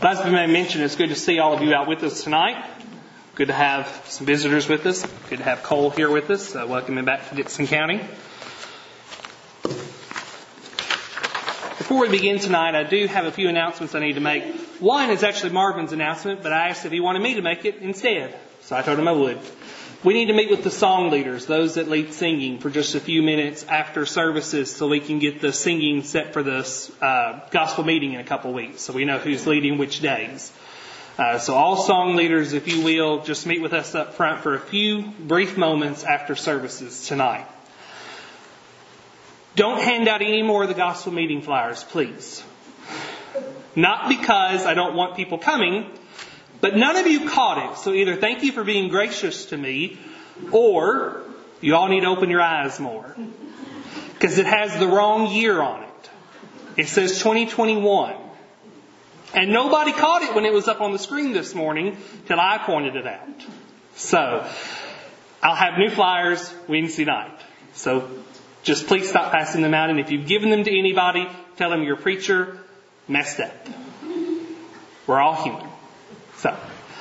As we may mention, it's good to see all of you out with us tonight. Good to have some visitors with us. Good to have Cole here with us. Welcome him back to Dixon County. Before we begin tonight, I do have a few announcements I need to make. One is actually Marvin's announcement, but I asked if he wanted me to make it instead. So I told him I would. We need to meet with the song leaders, those that lead singing, for just a few minutes after services so we can get the singing set for this gospel meeting in a couple of weeks so we know who's leading which days. So all song leaders, if you will, just meet with us up front for a few brief moments after services tonight. Don't hand out any more of the gospel meeting flyers, please. Not because I don't want people coming, but none of you caught it. So either thank you for being gracious to me, or you all need to open your eyes more. Because it has the wrong year on it. It says 2021. And nobody caught it when it was up on the screen this morning till I pointed it out. So, I'll have new flyers Wednesday night. So, just please stop passing them out. And if you've given them to anybody, tell them your preacher messed up. We're all human. So,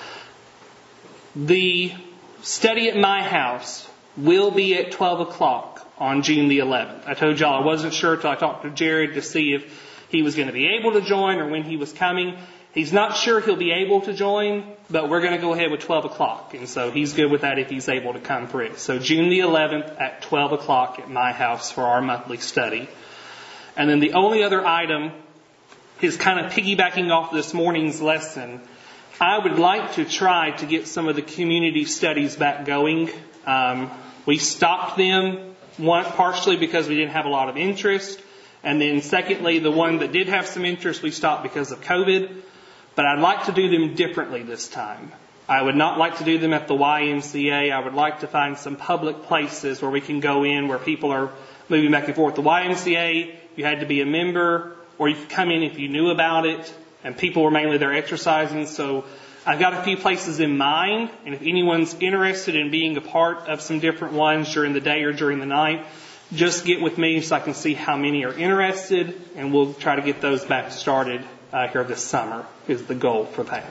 the study at my house will be at 12 o'clock on June the 11th. I told y'all I wasn't sure till I talked to Jared to see if he was going to be able to join or when he was coming. He's not sure he'll be able to join, but we're going to go ahead with 12 o'clock. And so he's good with that if he's able to come for it. So June the 11th at 12 o'clock at my house for our monthly study. And then the only other item is kind of piggybacking off this morning's lesson. I would like to try to get some of the community studies back going. We stopped them, partially because we didn't have a lot of interest. And then secondly, the one that did have some interest, we stopped because of COVID. But I'd like to do them differently this time. I would not like to do them at the YMCA. I would like to find some public places where we can go in where people are moving back and forth. The YMCA, you had to be a member, or you could come in if you knew about it. And people were mainly there exercising. So I've got a few places in mind. And if anyone's interested in being a part of some different ones during the day or during the night, just get with me so I can see how many are interested. And we'll try to get those back started here this summer is the goal for that.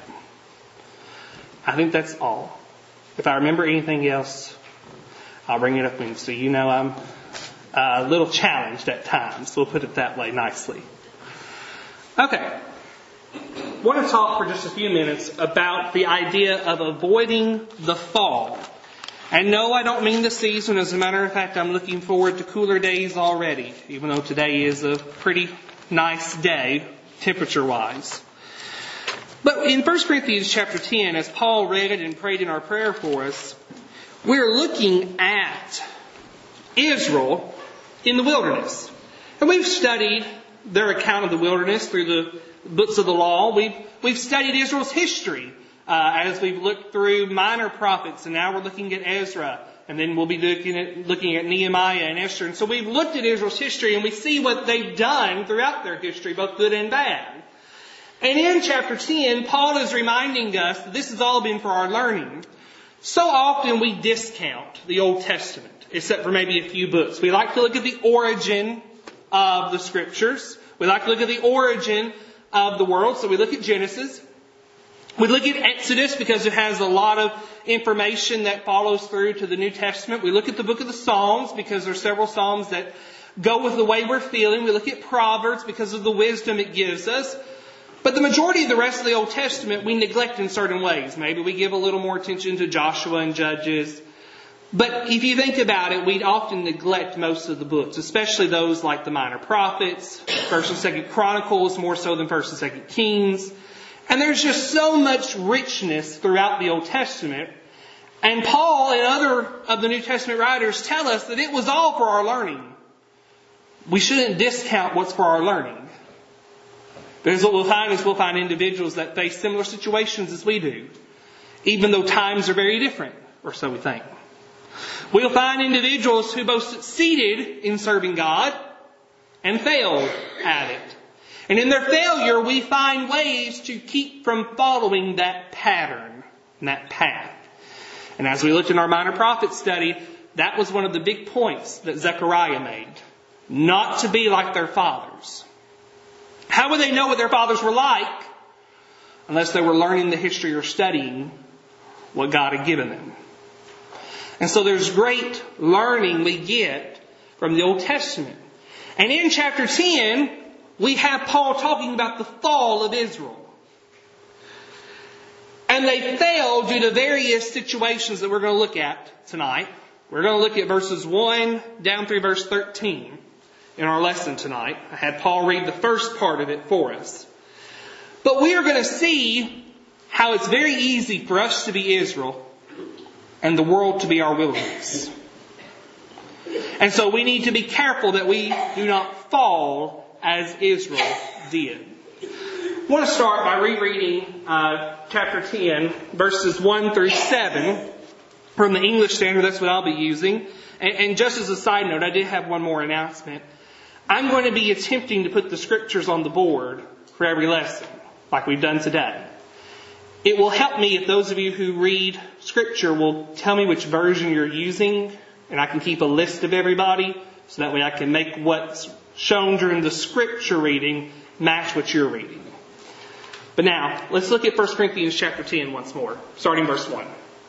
I think that's all. If I remember anything else, I'll bring it up Wednesday. You know I'm a little challenged at times. We'll put it that way nicely. Okay. I want to talk for just a few minutes about the idea of avoiding the fall. And no, I don't mean the season. As a matter of fact, I'm looking forward to cooler days already, even though today is a pretty nice day, temperature-wise. But in 1 Corinthians chapter 10, as Paul read it and prayed in our prayer for us, we're looking at Israel in the wilderness. And we've studied their account of the wilderness through the books of the law. We've studied Israel's history as we've looked through minor prophets, and now we're looking at Ezra, and then we'll be looking at Nehemiah and Esther. And so we've looked at Israel's history, and we see what they've done throughout their history, both good and bad. And in chapter 10, Paul is reminding us that this has all been for our learning. So often we discount the Old Testament, except for maybe a few books. We like to look at the origin of the Scriptures. We like to look at the origin of the world. So we look at Genesis. We look at Exodus because it has a lot of information that follows through to the New Testament. We look at the book of the Psalms because there are several Psalms that go with the way we're feeling. We look at Proverbs because of the wisdom it gives us. But the majority of the rest of the Old Testament we neglect in certain ways. Maybe we give a little more attention to Joshua and Judges. But if you think about it, we'd often neglect most of the books, especially those like the minor prophets, 1st and 2nd Chronicles, more so than 1st and 2nd Kings. And there's just so much richness throughout the Old Testament. And Paul and other of the New Testament writers tell us that it was all for our learning. We shouldn't discount what's for our learning. Because what we'll find is we'll find individuals that face similar situations as we do, even though times are very different, or so we think. We'll find individuals who both succeeded in serving God and failed at it. And in their failure, we find ways to keep from following that pattern and that path. And as we looked in our minor prophet study, that was one of the big points that Zechariah made. Not to be like their fathers. How would they know what their fathers were like unless they were learning the history or studying what God had given them. And so there's great learning we get from the Old Testament. And in chapter 10, we have Paul talking about the fall of Israel. And they failed due to various situations that we're going to look at tonight. We're going to look at verses 1 down through verse 13 in our lesson tonight. I had Paul read the first part of it for us. But we are going to see how it's very easy for us to be Israel and the world to be our wilderness. And so we need to be careful that we do not fall as Israel did. I want to start by rereading chapter 10, verses 1 through 7 from the English Standard. That's what I'll be using. And just as a side note, I did have one more announcement. I'm going to be attempting to put the scriptures on the board for every lesson, like we've done today. It will help me if those of you who read scripture will tell me which version you're using, and I can keep a list of everybody, so that way I can make what's shown during the scripture reading match what you're reading. But now, let's look at 1 Corinthians chapter 10 once more, starting verse 1.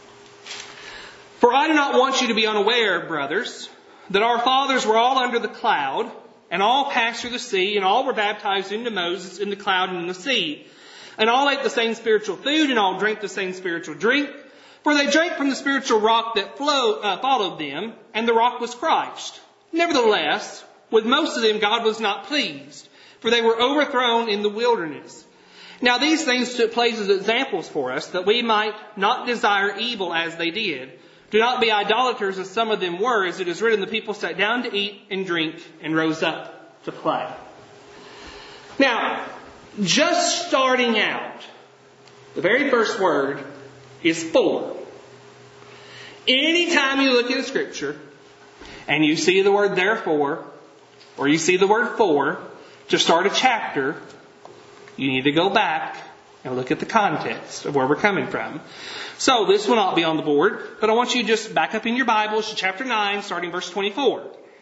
For I do not want you to be unaware, brothers, that our fathers were all under the cloud, and all passed through the sea, and all were baptized into Moses in the cloud and in the sea. And all ate the same spiritual food, and all drank the same spiritual drink. For they drank from the spiritual rock that followed them, and the rock was Christ. Nevertheless, with most of them God was not pleased, for they were overthrown in the wilderness. Now these things took place as examples for us, that we might not desire evil as they did. Do not be idolaters as some of them were, as it is written, the people sat down to eat and drink and rose up to play. Now, just starting out, the very first word is for. Anytime you look at Scripture and you see the word therefore, or you see the word for, to start a chapter, you need to go back and look at the context of where we're coming from. So this will not be on the board, but I want you to just back up in your Bibles to chapter 9, starting verse 24.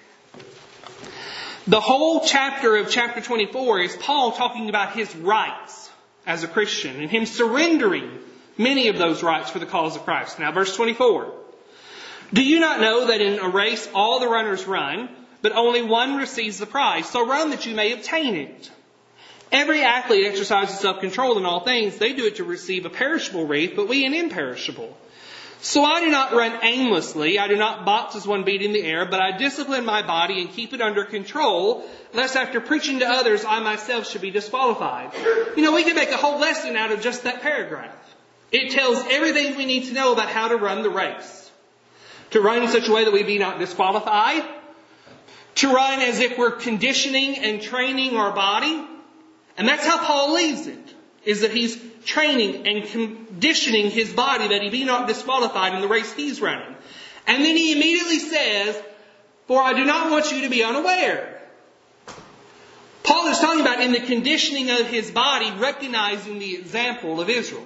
The whole chapter of chapter 24 is Paul talking about his rights as a Christian and him surrendering many of those rights for the cause of Christ. Now verse 24. Do you not know that in a race all the runners run, but only one receives the prize? So run that you may obtain it. Every athlete exercises self-control in all things. They do it to receive a perishable wreath, but we an imperishable. So I do not run aimlessly. I do not box as one beating the air, but I discipline my body and keep it under control, lest after preaching to others, I myself should be disqualified. You know, we can make a whole lesson out of just that paragraph. It tells everything we need to know about how to run the race. To run in such a way that we be not disqualified. To run as if we're conditioning and training our body. And that's how Paul leaves it, is that he's training and conditioning his body that he be not disqualified in the race he's running. And then he immediately says, for I do not want you to be unaware. Paul is talking about in the conditioning of his body, recognizing the example of Israel.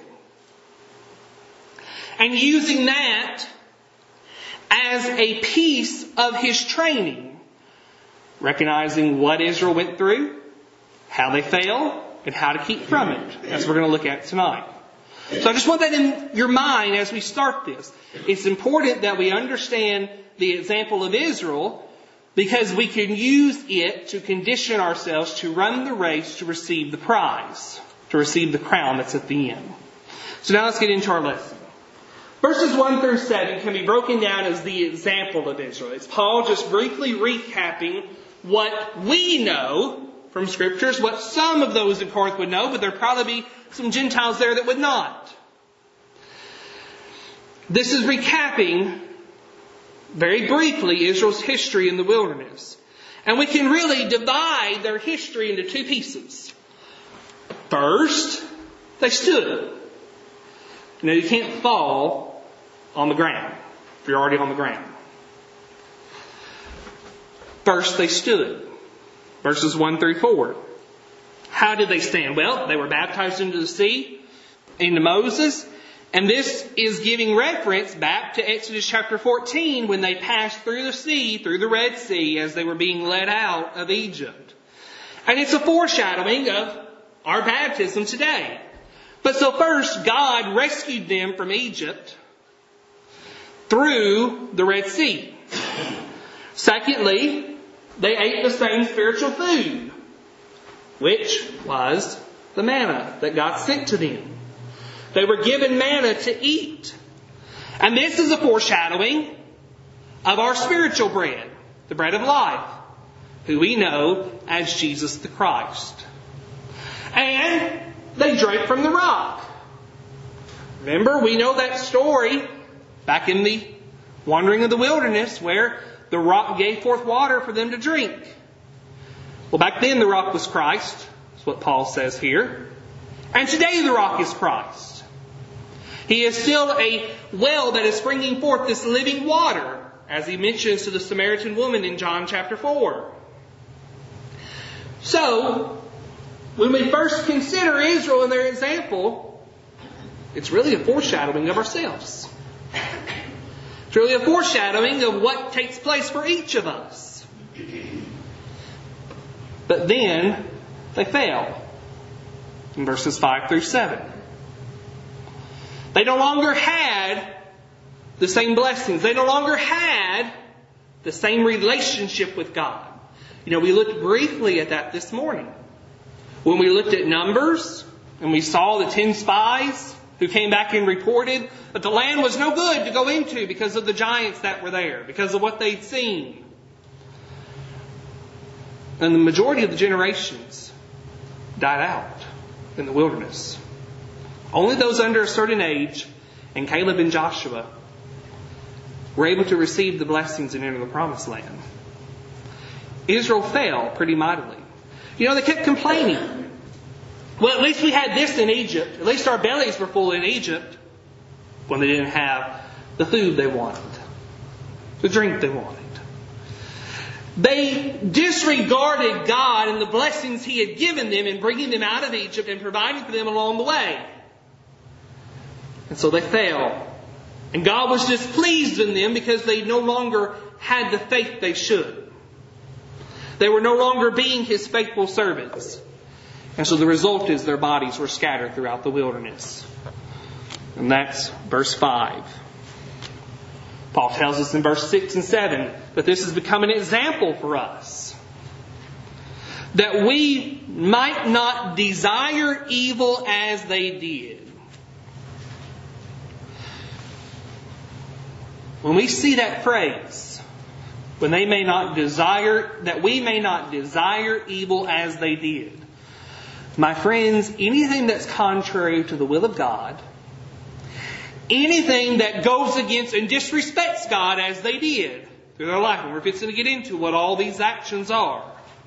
And using that as a piece of his training. Recognizing what Israel went through, how they failed, and how to keep from it, as we're going to look at tonight. So I just want that in your mind as we start this. It's important that we understand the example of Israel, because we can use it to condition ourselves to run the race to receive the prize, to receive the crown that's at the end. So now let's get into our lesson. Verses 1 through 7 can be broken down as the example of Israel. It's Paul just briefly recapping what we know from Scriptures, what some of those in Corinth would know, but there would probably be some Gentiles there that would not. This is recapping, very briefly, Israel's history in the wilderness. And we can really divide their history into two pieces. First, they stood. You know, you can't fall on the ground if you're already on the ground. First, they stood. Verses 1 through 4. How did they stand? Well, they were baptized into the sea, into Moses. And this is giving reference back to Exodus chapter 14 when they passed through the sea, through the Red Sea, as they were being led out of Egypt. And it's a foreshadowing of our baptism today. But so first, God rescued them from Egypt through the Red Sea. Secondly, they ate the same spiritual food, which was the manna that God sent to them. They were given manna to eat. And this is a foreshadowing of our spiritual bread, the bread of life, who we know as Jesus the Christ. And they drank from the rock. Remember, we know that story back in the wandering of the wilderness where the rock gave forth water for them to drink. Well, back then the rock was Christ. That's what Paul says here. And today the rock is Christ. He is still a well that is bringing forth this living water, as he mentions to the Samaritan woman in John chapter 4. So, when we first consider Israel and their example, it's really a foreshadowing of ourselves. It's really a foreshadowing of what takes place for each of us. But then they fail in verses 5 through 7. They no longer had the same blessings. They no longer had the same relationship with God. You know, we looked briefly at that this morning. When we looked at Numbers and we saw the 10 spies who came back and reported that the land was no good to go into because of the giants that were there, because of what they'd seen. And the majority of the generations died out in the wilderness. Only those under a certain age, and Caleb and Joshua, were able to receive the blessings and enter the promised land. Israel fell pretty mightily. You know, they kept complaining. Well, at least we had this in Egypt. At least our bellies were full in Egypt, when they didn't have the food they wanted, the drink they wanted. They disregarded God and the blessings He had given them in bringing them out of Egypt and providing for them along the way. And so they fell. And God was displeased in them because they no longer had the faith they should. They were no longer being His faithful servants. And so the result is their bodies were scattered throughout the wilderness. And that's verse 5. Paul tells us in verse 6 and 7 that this has become an example for us. That we might not desire evil as they did. When we see that phrase, when they may not desire, that we may not desire evil as they did. My friends, anything that's contrary to the will of God, anything that goes against and disrespects God as they did through their life, and we're fixing to get into what all these actions are,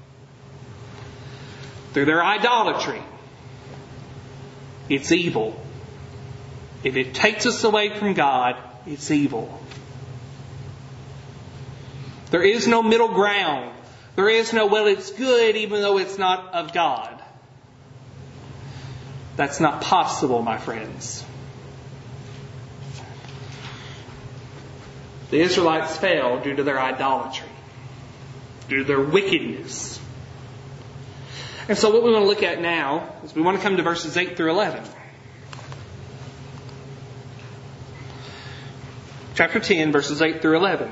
through their idolatry, it's evil. If it takes us away from God, it's evil. There is no middle ground. There is no, well, it's good even though it's not of God. That's not possible, my friends. The Israelites fell due to their idolatry, due to their wickedness. And so what we want to look at now is we want to come to verses 8 through 11. Chapter 10, verses 8 through 11.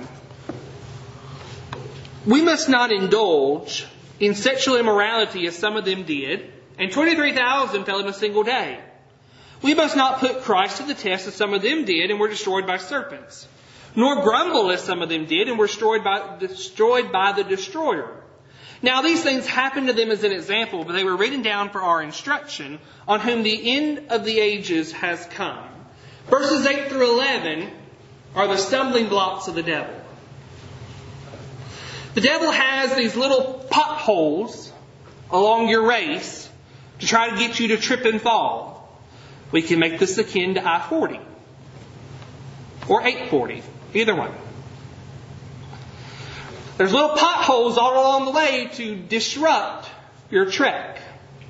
We must not indulge in sexual immorality as some of them did, and 23,000 fell in a single day. We must not put Christ to the test as some of them did and were destroyed by serpents, nor grumble as some of them did and were destroyed by the destroyer. Now these things happened to them as an example, but they were written down for our instruction, on whom the end of the ages has come. Verses 8 through 11 are the stumbling blocks of the devil. The devil has these little potholes along your race to try to get you to trip and fall. We can make this akin to I-40 or 840, either one. There's little potholes all along the way to disrupt your trek.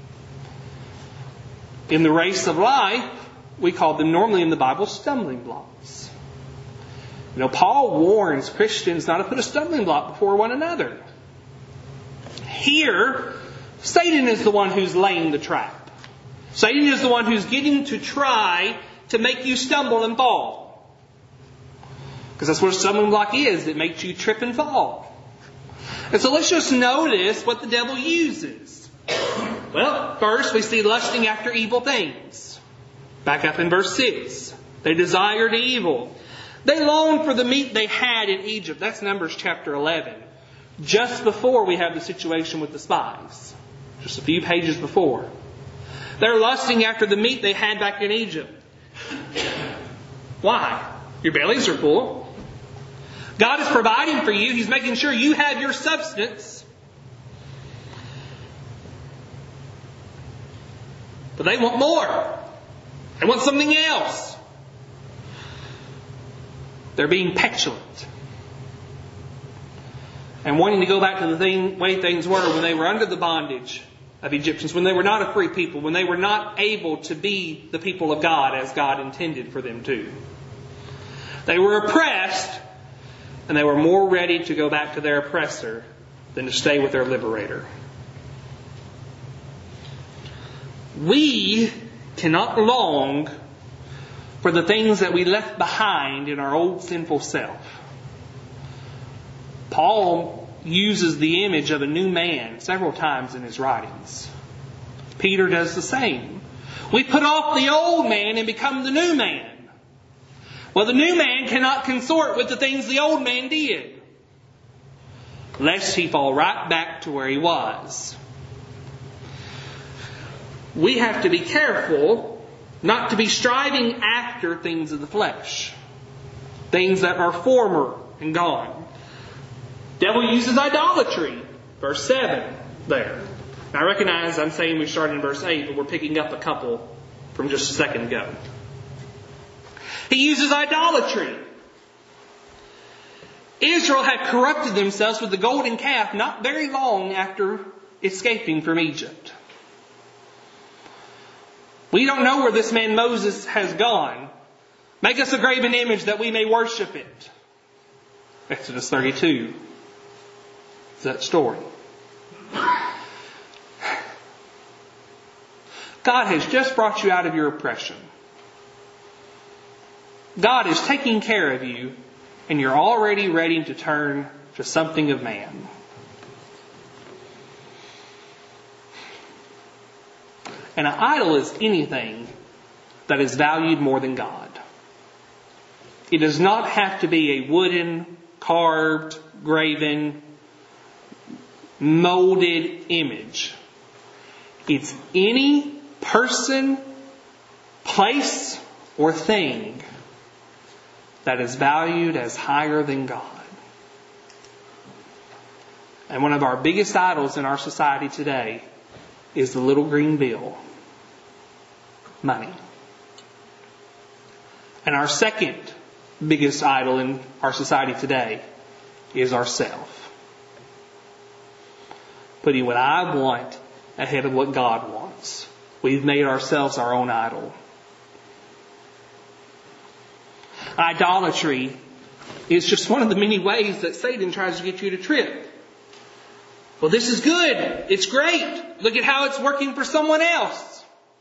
In the race of life, we call them normally in the Bible stumbling blocks. You know, Paul warns Christians not to put a stumbling block before one another. Here, Satan is the one who's laying the trap. Satan is the one who's getting to try to make you stumble and fall. Because that's what a stumbling block is. It makes you trip and fall. And so let's just notice what the devil uses. Well, first we see lusting after evil things. Back up in verse 6. They desired evil. They longed for the meat they had in Egypt. That's Numbers chapter 11. Just before we have the situation with the spies. Just a few pages before. They're lusting after the meat they had back in Egypt. Why? Your bellies are full. God is providing for you. He's making sure you have your substance. But they want more. They want something else. They're being petulant. And wanting to go back to the way things were when they were under the bondage of Egyptians, when they were not a free people, when they were not able to be the people of God as God intended for them to. They were oppressed, and they were more ready to go back to their oppressor than to stay with their liberator. We cannot long for the things that we left behind in our old sinful self. Paul uses the image of a new man several times in his writings. Peter does the same. We put off the old man and become the new man. Well, the new man cannot consort with the things the old man did, lest he fall right back to where he was. We have to be careful not to be striving after things of the flesh, things that are former and gone. Devil uses idolatry. Verse 7 there. Now I recognize I'm saying we started in verse 8, but we're picking up a couple from just a second ago. He uses idolatry. Israel had corrupted themselves with the golden calf not very long after escaping from Egypt. We don't know where this man Moses has gone. Make us a graven image that we may worship it. Exodus 32. Is that story. God has just brought you out of your oppression. God is taking care of you, and you're already ready to turn to something of man. And an idol is anything that is valued more than God. It does not have to be a wooden, carved, graven, molded image. It's any person, place, or thing that is valued as higher than God. And one of our biggest idols in our society today is the little green bill. Money. And our second biggest idol in our society today is ourself. Putting what I want ahead of what God wants. We've made ourselves our own idol. Idolatry is just one of the many ways that Satan tries to get you to trip. Well, this is good. It's great. Look at how it's working for someone else.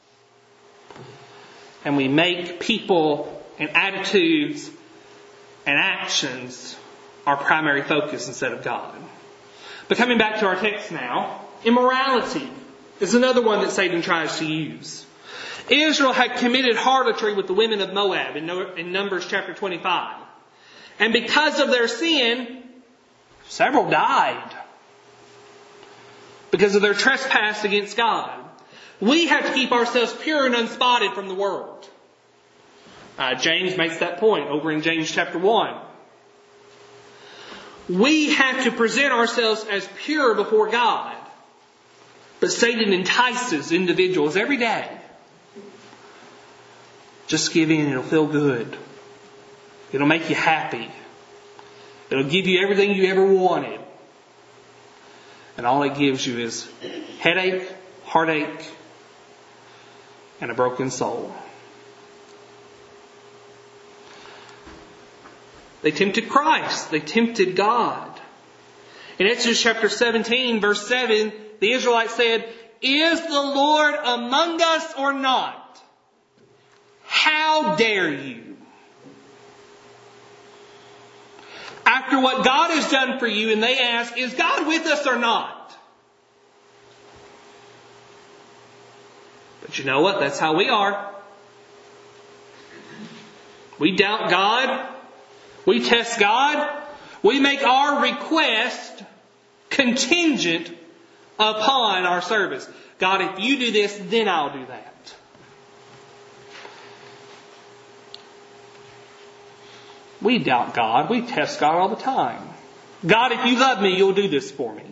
And we make people and attitudes and actions our primary focus instead of God. But coming back to our text now, immorality is another one that Satan tries to use. Israel had committed harlotry with the women of Moab in Numbers chapter 25. And because of their sin, several died. Because of their trespass against God. We have to keep ourselves pure and unspotted from the world. James makes that point over in James chapter 1. We have to present ourselves as pure before God. But Satan entices individuals every day. Just give in, it'll feel good. It'll make you happy. It'll give you everything you ever wanted. And all it gives you is headache, heartache, and a broken soul. They tempted Christ. They tempted God. In Exodus chapter 17, verse 7, the Israelites said, "Is the Lord among us or not? How dare you?" After what God has done for you, and they ask, "Is God with us or not?" But you know what? That's how we are. We doubt God. We test God. We make our request contingent upon our service. God, if you do this, then I'll do that. We doubt God. We test God all the time. God, if you love me, you'll do this for me.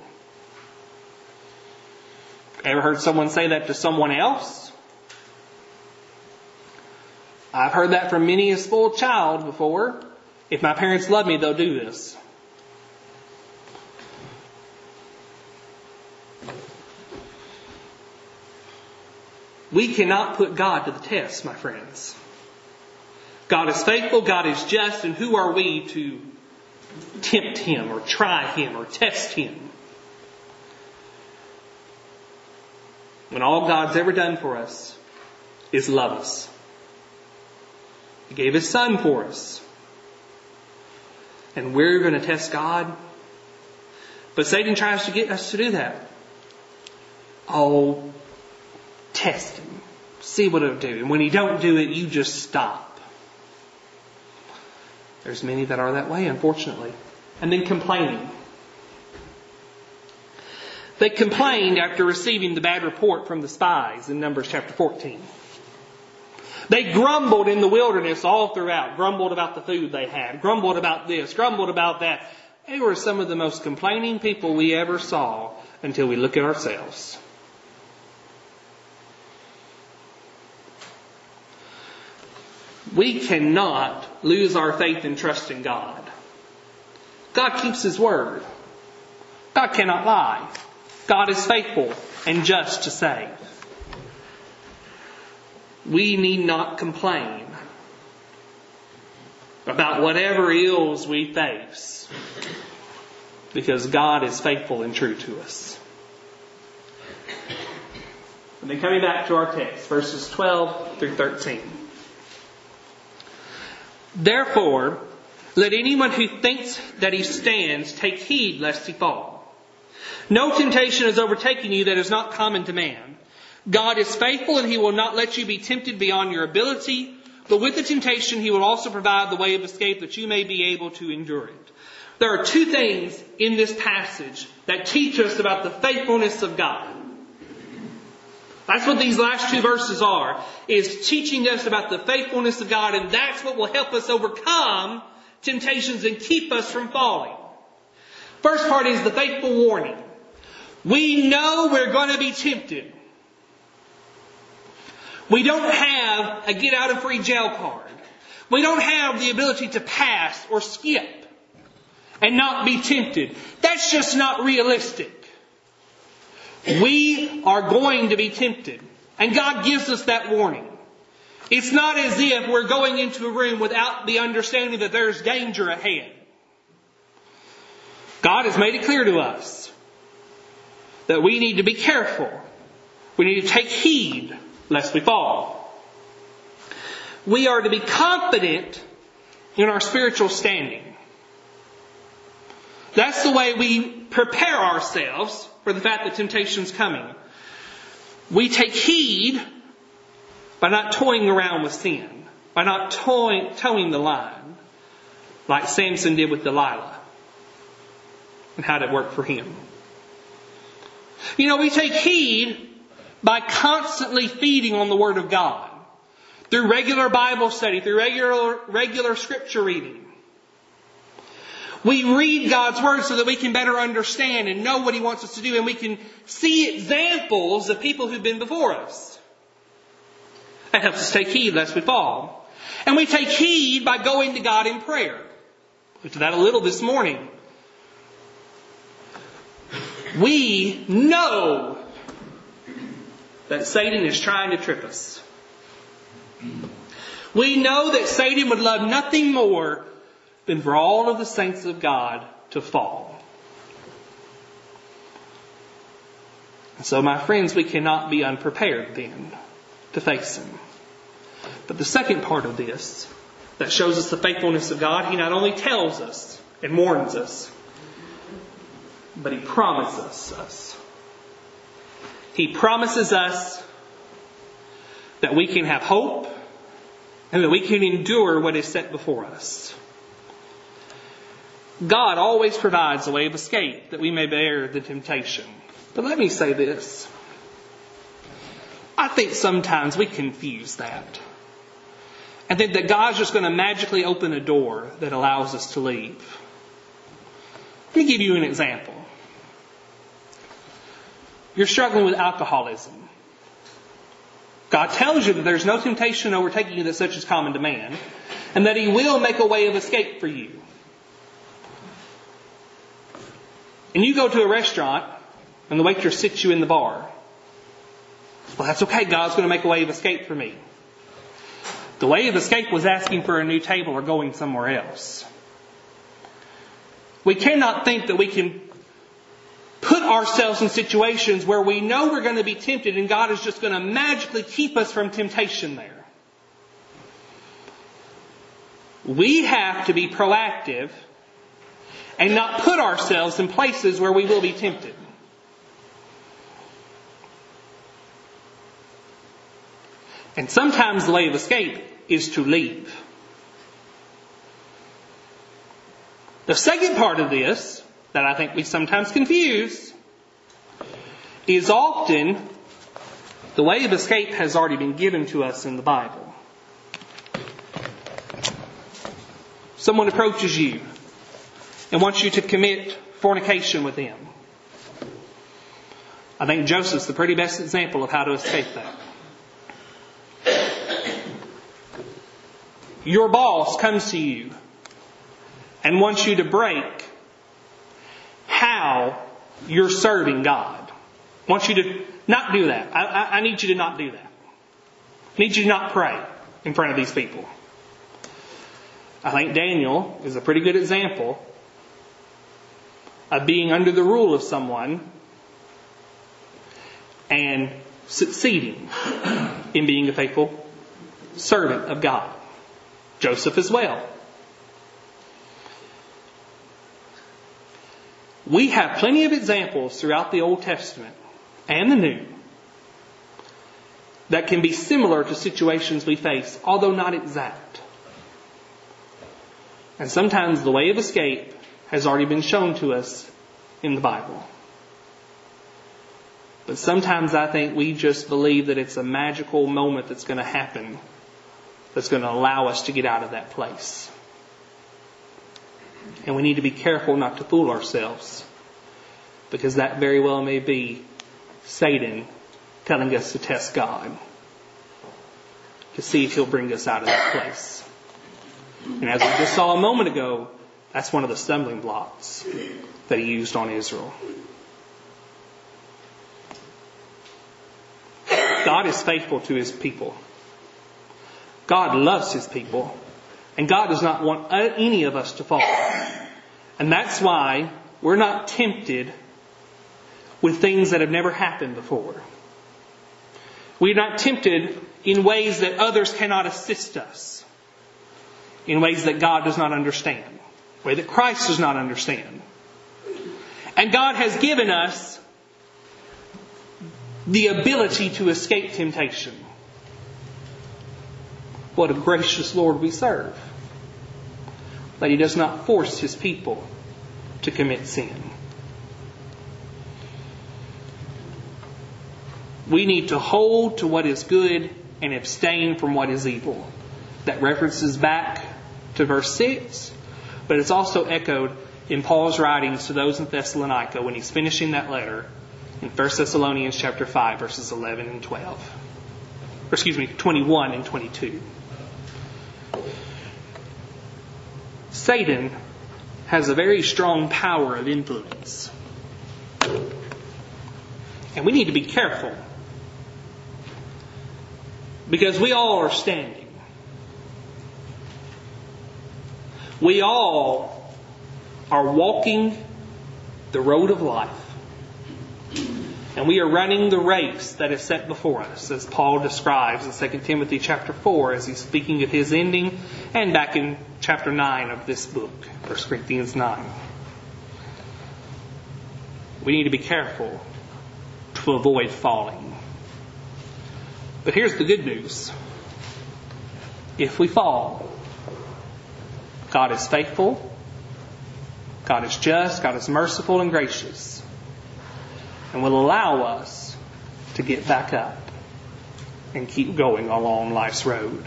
Ever heard someone say that to someone else? I've heard that from many a spoiled child before. If my parents love me, they'll do this. We cannot put God to the test, my friends. God is faithful, God is just, and who are we to tempt Him or try Him or test Him? When all God's ever done for us is love us. He gave His Son for us. And we're going to test God. But Satan tries to get us to do that. Oh, test Him. See what He'll do. And when He don't do it, you just stop. There's many that are that way, unfortunately. And then complaining. They complained after receiving the bad report from the spies in Numbers chapter 14. They grumbled in the wilderness all throughout. Grumbled about the food they had. Grumbled about this. Grumbled about that. They were some of the most complaining people we ever saw until we look at ourselves. We cannot lose our faith and trust in God. God keeps His word. God cannot lie. God is faithful and just to save. We need not complain about whatever ills we face, because God is faithful and true to us. And then coming back to our text, verses 12 through 13. Therefore, let anyone who thinks that he stands take heed lest he fall. No temptation has overtaken you that is not common to man. God is faithful, and He will not let you be tempted beyond your ability, but with the temptation He will also provide the way of escape that you may be able to endure it. There are two things in this passage that teach us about the faithfulness of God. That's what these last two verses are, is teaching us about the faithfulness of God, and that's what will help us overcome temptations and keep us from falling. First part is the faithful warning. We know we're going to be tempted. We don't have a get out of free jail card. We don't have the ability to pass or skip and not be tempted. That's just not realistic. We are going to be tempted. And God gives us that warning. It's not as if we're going into a room without the understanding that there's danger ahead. God has made it clear to us that we need to be careful. We need to take heed lest we fall. We are to be confident in our spiritual standing. That's the way we prepare ourselves for the fact that temptation's coming. We take heed by not toying around with sin, by not towing the line, like Samson did with Delilah. And how did it work for him? We take heed by constantly feeding on the Word of God. Through regular Bible study, through regular Scripture reading. We read God's Word so that we can better understand and know what He wants us to do. And we can see examples of people who've been before us. That helps us take heed lest we fall. And we take heed by going to God in prayer. We looked at that a little this morning. We know that Satan is trying to trip us. We know that Satan would love nothing more than for all of the saints of God to fall. So, my friends, we cannot be unprepared then to face Him. But the second part of this that shows us the faithfulness of God, He not only tells us and warns us, but He promises us. He promises us that we can have hope and that we can endure what is set before us. God always provides a way of escape that we may bear the temptation. But let me say this. I think sometimes we confuse that. And think that God's just going to magically open a door that allows us to leave. Let me give you an example. You're struggling with alcoholism. God tells you that there's no temptation overtaking you that such is common to man, and that He will make a way of escape for you. And you go to a restaurant, and the waitress sits you in the bar. Well, that's okay. God's going to make a way of escape for me. The way of escape was asking for a new table or going somewhere else. We cannot think that we can put ourselves in situations where we know we're going to be tempted and God is just going to magically keep us from temptation there. We have to be proactive and not put ourselves in places where we will be tempted. And sometimes the way of escape is to leave. The second part of this, that I think we sometimes confuse, is often the way of escape has already been given to us in the Bible. Someone approaches you and wants you to commit fornication with them. I think Joseph's the pretty best example of how to escape that. Your boss comes to you and wants you to break how you're serving God. Wants you to not do that. I need you to not do that. I need you to not pray in front of these people. I think Daniel is a pretty good example of being under the rule of someone and succeeding in being a faithful servant of God. Joseph as well. We have plenty of examples throughout the Old Testament and the New that can be similar to situations we face, although not exact. And sometimes the way of escape has already been shown to us in the Bible. But sometimes I think we just believe that it's a magical moment that's going to happen that's going to allow us to get out of that place. And we need to be careful not to fool ourselves, because that very well may be Satan telling us to test God to see if He'll bring us out of that place. And as we just saw a moment ago, that's one of the stumbling blocks that He used on Israel. God is faithful to His people. God loves His people. And God does not want any of us to fall. And that's why we're not tempted with things that have never happened before. We're not tempted in ways that others cannot assist us. In ways that God does not understand. A way that Christ does not understand. And God has given us the ability to escape temptation. What a gracious Lord we serve. That He does not force His people to commit sin. We need to hold to what is good and abstain from what is evil. That references back to verse 6, but it's also echoed in Paul's writings to those in Thessalonica when he's finishing that letter in 1 Thessalonians chapter 5, verses 11 and 12. 21 and 22. Satan has a very strong power of influence. And we need to be careful. Because we all are standing. We all are walking the road of life. And we are running the race that is set before us, as Paul describes in 2 Timothy chapter 4 as he's speaking of his ending, and back in chapter 9 of this book, 1 Corinthians 9. We need to be careful to avoid falling. But here's the good news. If we fall, God is faithful, God is just, God is merciful and gracious, and will allow us to get back up and keep going along life's road.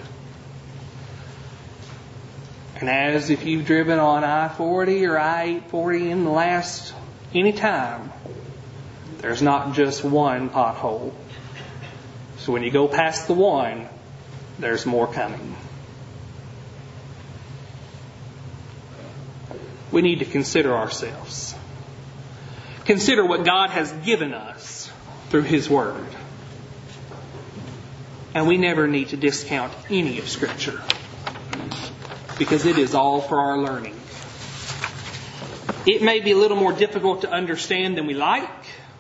And as if you've driven on I-40 or I-840 in the last any time, there's not just one pothole. So when you go past the one, there's more coming. We need to consider ourselves. Consider what God has given us through His Word. And we never need to discount any of Scripture, because it is all for our learning. It may be a little more difficult to understand than we like,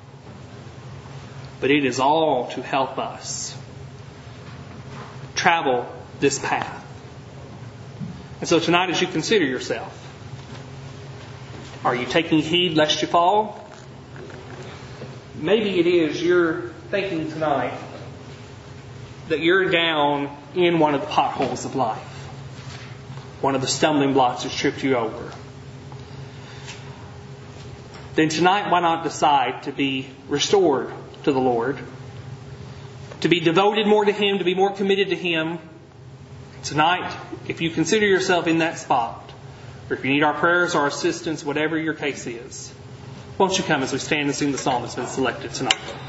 but it is all to help us travel this path. And so tonight, as you consider yourself, are you taking heed lest you fall? Maybe it is you're thinking tonight that you're down in one of the potholes of life. One of the stumbling blocks that tripped you over. Then tonight, why not decide to be restored to the Lord? To be devoted more to Him, to be more committed to Him. Tonight, if you consider yourself in that spot, or if you need our prayers or assistance, whatever your case is, won't you come as we stand and sing the psalm that's been selected tonight?